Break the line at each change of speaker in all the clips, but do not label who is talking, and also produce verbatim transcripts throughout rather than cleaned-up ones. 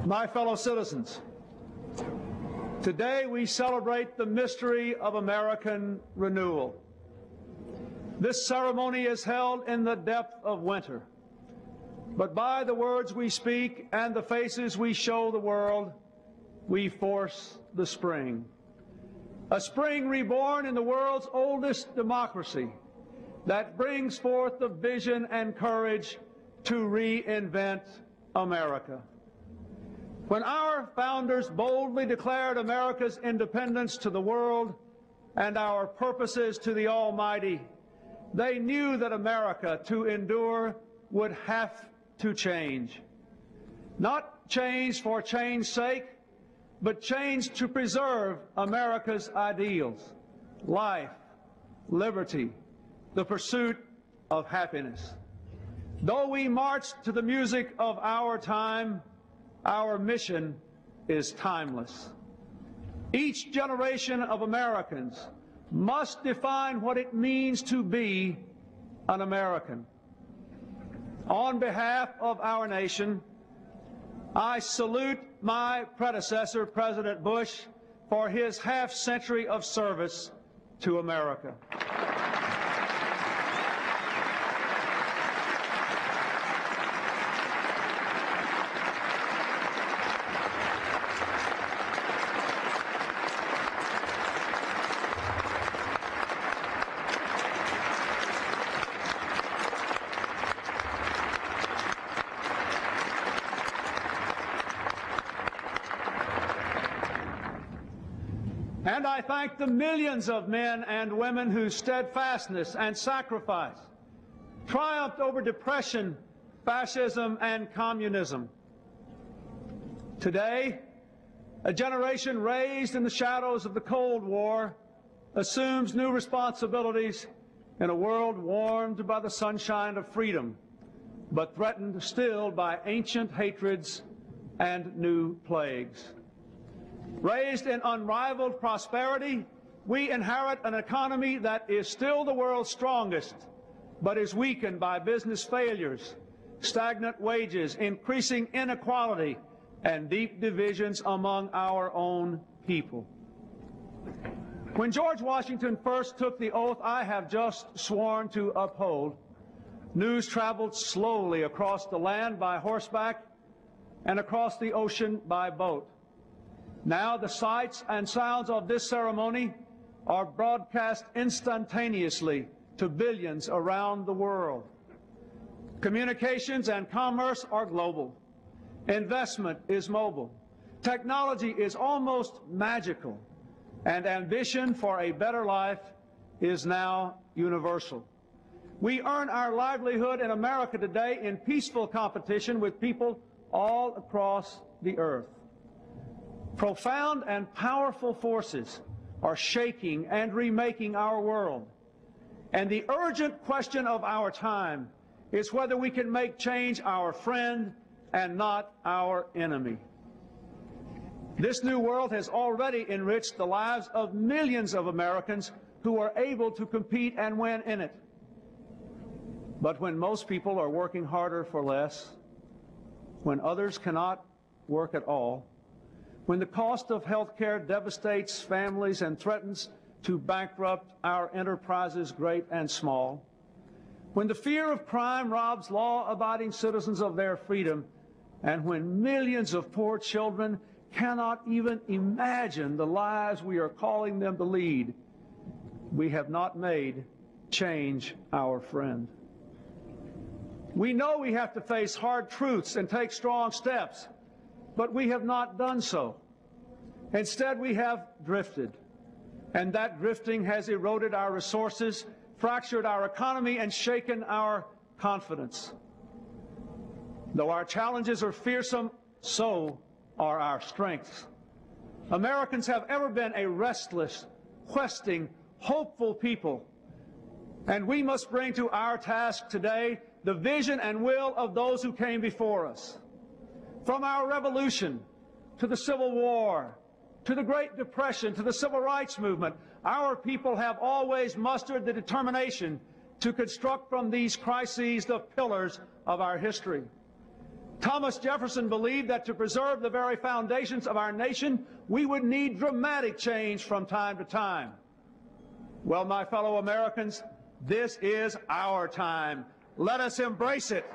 My fellow citizens, today we celebrate the mystery of American renewal. This ceremony is held in the depth of winter, but by the words we speak and the faces we show the world, we force the spring. A spring reborn in the world's oldest democracy that brings forth the vision and courage to reinvent America. When our founders boldly declared America's independence to the world and our purposes to the Almighty, they knew that America, to endure, would have to change. Not change for change's sake, but change to preserve America's ideals: life, liberty, the pursuit of happiness. Though we march to the music of our time, our mission is timeless. Each generation of Americans must define what it means to be an American. On behalf of our nation, I salute my predecessor, President Bush, for his half-century of service to America. And I thank the millions of men and women whose steadfastness and sacrifice triumphed over depression, fascism, and communism. Today, a generation raised in the shadows of the Cold War assumes new responsibilities in a world warmed by the sunshine of freedom, but threatened still by ancient hatreds and new plagues. Raised in unrivaled prosperity, we inherit an economy that is still the world's strongest, but is weakened by business failures, stagnant wages, increasing inequality, and deep divisions among our own people. When George Washington first took the oath I have just sworn to uphold, news traveled slowly across the land by horseback and across the ocean by boat. Now the sights and sounds of this ceremony are broadcast instantaneously to billions around the world. Communications and commerce are global. Investment is mobile. Technology is almost magical. And ambition for a better life is now universal. We earn our livelihood in America today in peaceful competition with people all across the earth. Profound and powerful forces are shaking and remaking our world. And the urgent question of our time is whether we can make change our friend and not our enemy. This new world has already enriched the lives of millions of Americans who are able to compete and win in it. But when most people are working harder for less, when others cannot work at all, when the cost of health care devastates families and threatens to bankrupt our enterprises great and small, when the fear of crime robs law-abiding citizens of their freedom, and when millions of poor children cannot even imagine the lives we are calling them to lead, we have not made change our friend. We know we have to face hard truths and take strong steps, but we have not done so. Instead, we have drifted, and that drifting has eroded our resources, fractured our economy, and shaken our confidence. Though our challenges are fearsome, so are our strengths. Americans have ever been a restless, questing, hopeful people, and we must bring to our task today the vision and will of those who came before us. From our revolution to the Civil War, to the Great Depression, to the Civil Rights Movement, our people have always mustered the determination to construct from these crises the pillars of our history. Thomas Jefferson believed that to preserve the very foundations of our nation, we would need dramatic change from time to time. Well, my fellow Americans, this is our time. Let us embrace it.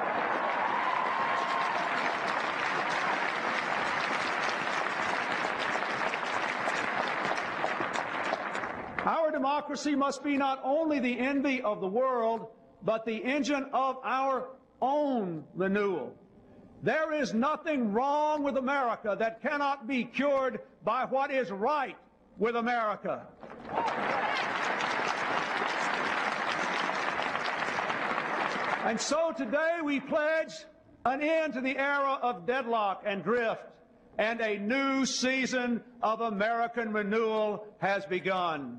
Our democracy must be not only the envy of the world, but the engine of our own renewal. There is nothing wrong with America that cannot be cured by what is right with America. And so today we pledge an end to the era of deadlock and drift, and a new season of American renewal has begun.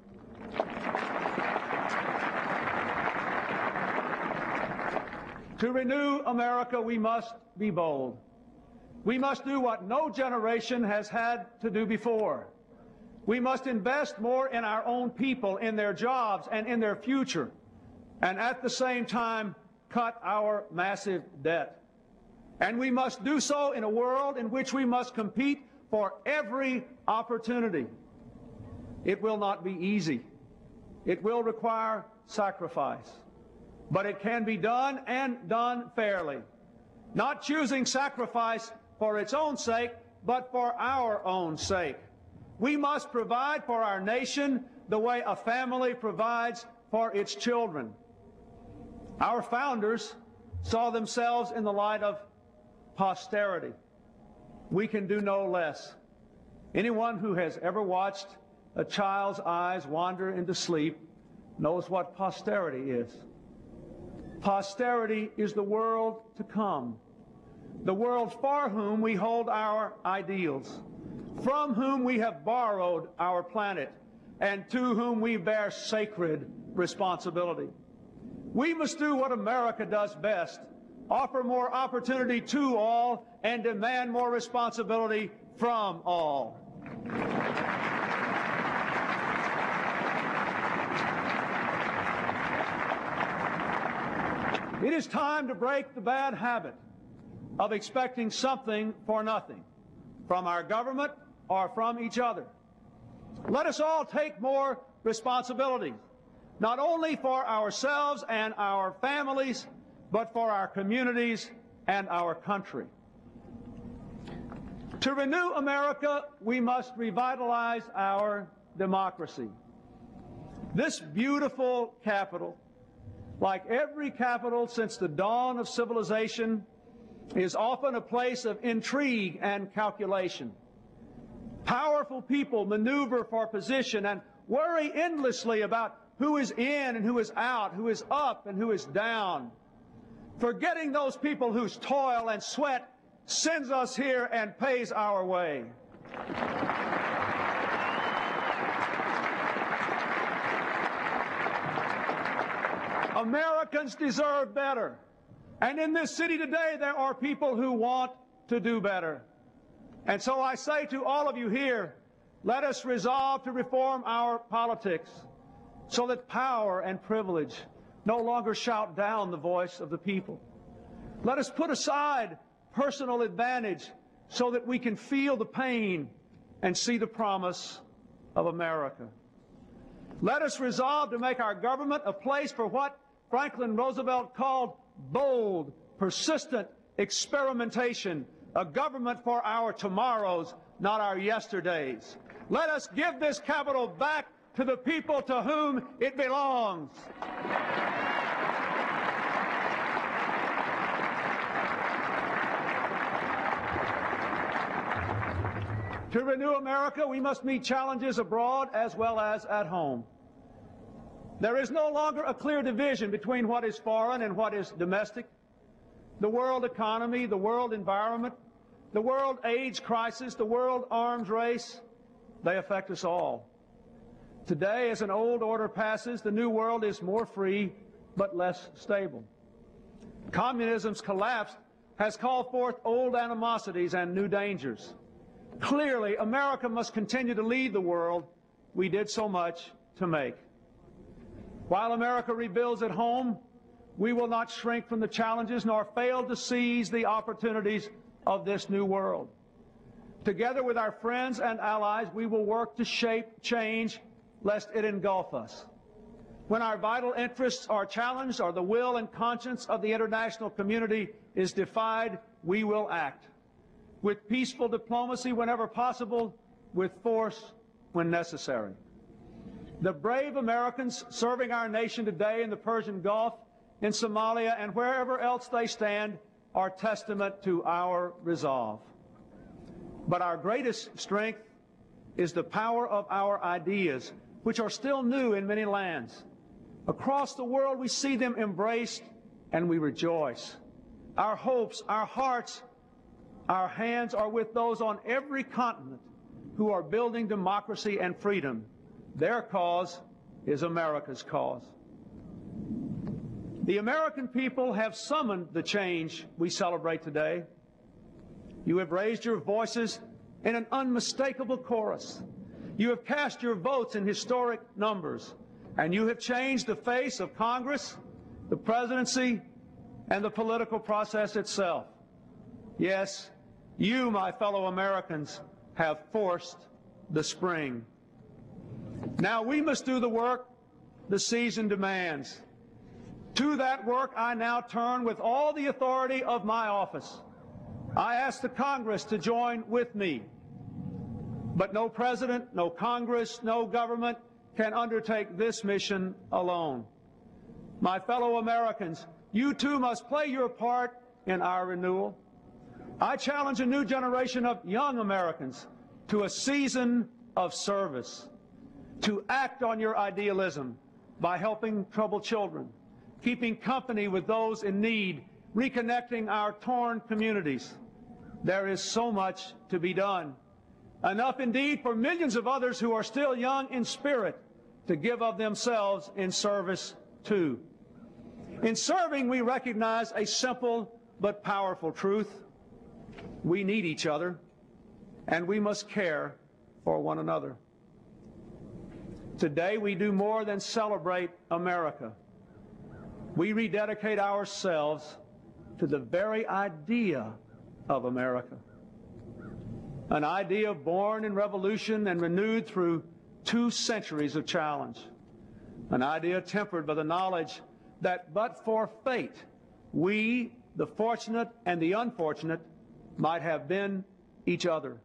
To renew America, we must be bold. We must do what no generation has had to do before. We must invest more in our own people, in their jobs, and in their future, and at the same time cut our massive debt. And we must do so in a world in which we must compete for every opportunity. It will not be easy. It will require sacrifice. But it can be done, and done fairly. Not choosing sacrifice for its own sake, but for our own sake. We must provide for our nation the way a family provides for its children. Our founders saw themselves in the light of posterity. We can do no less. Anyone who has ever watched a child's eyes wander into sleep knows what posterity is. Posterity is the world to come, the world for whom we hold our ideals, from whom we have borrowed our planet, and to whom we bear sacred responsibility. We must do what America does best, offer more opportunity to all, and demand more responsibility from all. It is time to break the bad habit of expecting something for nothing from our government or from each other. Let us all take more responsibility, not only for ourselves and our families, but for our communities and our country. To renew America, we must revitalize our democracy. This beautiful capital, like every capital since the dawn of civilization, is often a place of intrigue and calculation. Powerful people maneuver for position and worry endlessly about who is in and who is out, who is up and who is down, forgetting those people whose toil and sweat sends us here and pays our way. Americans deserve better. And in this city today, there are people who want to do better. And so I say to all of you here, let us resolve to reform our politics so that power and privilege no longer shout down the voice of the people. Let us put aside personal advantage so that we can feel the pain and see the promise of America. Let us resolve to make our government a place for what Franklin Roosevelt called bold, persistent experimentation, a government for our tomorrows, not our yesterdays. Let us give this capital back to the people to whom it belongs. To renew America, we must meet challenges abroad as well as at home. There is no longer a clear division between what is foreign and what is domestic. The world economy, the world environment, the world AIDS crisis, the world arms race, they affect us all. Today, as an old order passes, the new world is more free but less stable. Communism's collapse has called forth old animosities and new dangers. Clearly, America must continue to lead the world we did so much to make. While America rebuilds at home, we will not shrink from the challenges nor fail to seize the opportunities of this new world. Together with our friends and allies, we will work to shape change lest it engulf us. When our vital interests are challenged or the will and conscience of the international community is defied, we will act. With peaceful diplomacy whenever possible, with force when necessary. The brave Americans serving our nation today in the Persian Gulf, in Somalia, and wherever else they stand are testament to our resolve. But our greatest strength is the power of our ideas, which are still new in many lands. Across the world, we see them embraced and we rejoice. Our hopes, our hearts, our hands are with those on every continent who are building democracy and freedom. Their cause is America's cause. The American people have summoned the change we celebrate today. You have raised your voices in an unmistakable chorus. You have cast your votes in historic numbers, and you have changed the face of Congress, the presidency, and the political process itself. Yes, you, my fellow Americans, have forced the spring. Now we must do the work the season demands. To that work I now turn with all the authority of my office. I ask the Congress to join with me. But no president, no Congress, no government can undertake this mission alone. My fellow Americans, you too must play your part in our renewal. I challenge a new generation of young Americans to a season of service, to act on your idealism by helping troubled children, keeping company with those in need, reconnecting our torn communities. There is so much to be done. Enough indeed for millions of others who are still young in spirit to give of themselves in service too. In serving, we recognize a simple but powerful truth. We need each other, and we must care for one another. Today, we do more than celebrate America. We rededicate ourselves to the very idea of America. An idea born in revolution and renewed through two centuries of challenge. An idea tempered by the knowledge that but for fate, we, the fortunate and the unfortunate, might have been each other.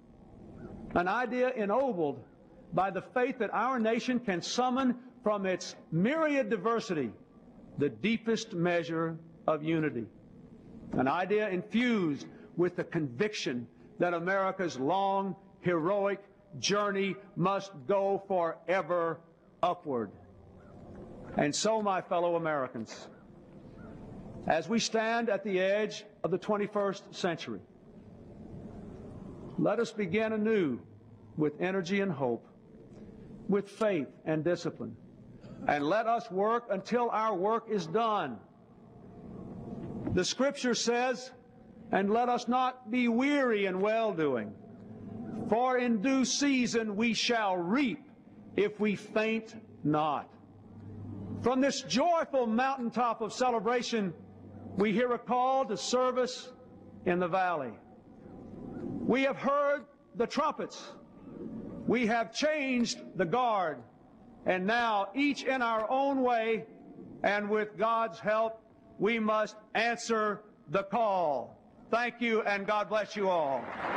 An idea ennobled by the faith that our nation can summon from its myriad diversity the deepest measure of unity. An idea infused with the conviction that America's long, heroic journey must go forever upward. And so, my fellow Americans, as we stand at the edge of the twenty-first century, let us begin anew with energy and hope, with faith and discipline, and let us work until our work is done. The Scripture says, and let us not be weary in well-doing, for in due season we shall reap if we faint not. From this joyful mountaintop of celebration, we hear a call to service in the valley. We have heard the trumpets. We have changed the guard. And now, each in our own way, and with God's help, we must answer the call. Thank you, and God bless you all.